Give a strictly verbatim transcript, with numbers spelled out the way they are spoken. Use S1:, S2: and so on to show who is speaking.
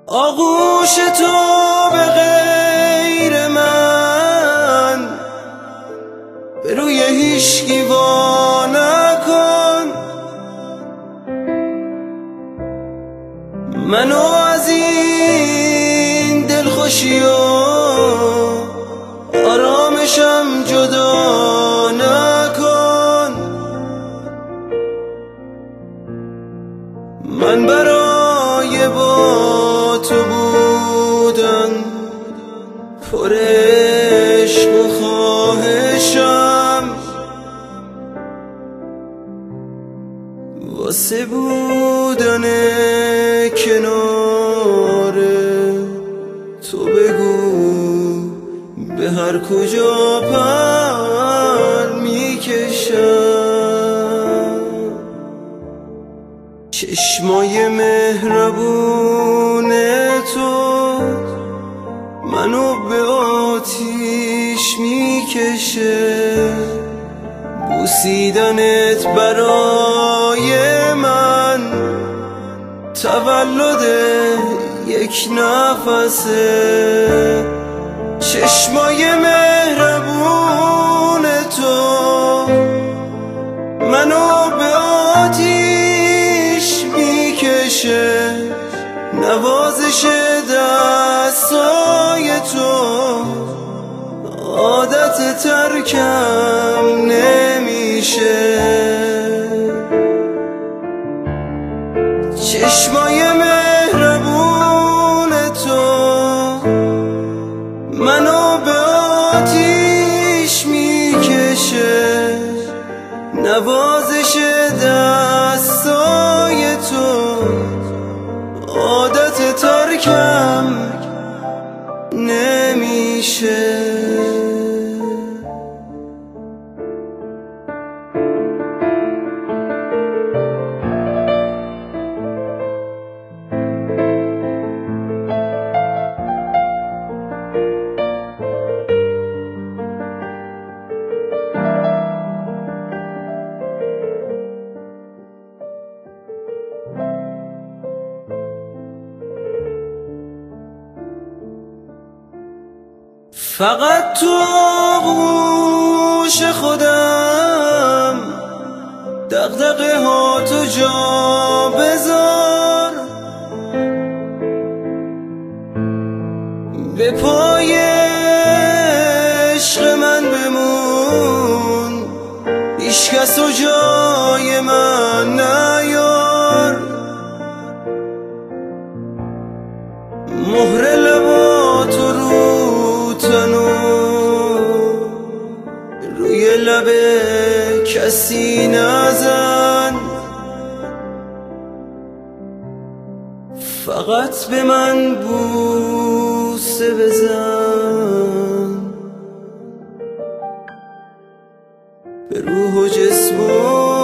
S1: آغوش تو به غیر من به روی هیچکی وا نکن. منو از این دلخوشی و آرامشم جدا نکن. من برای با تو بودن پر عشق و خواهشم، واسه بودن کنار تو بگو به هر کجا پر میکشم. چشمای مهربون تو منو به آتیش میکشه. بوسیدنت برای من تولد یک نفسه. چشمای مهربون تو منو به آتیش میکشه. نوازش دستای تو عادت ترکم نمیشه. چشمای مهربون تو منو به آتیش میکشه. نوازش دستای تو عادت ترکم نمیشه. فقط تو آغوش خودم دغدغه ها تو جا بذار. به پای عشق من بمون، هیچ کس و جای من نیار. مهر لباتو رو تنو روی لب کسی نزن. فقط به من بوسه بزن، به روح و جسم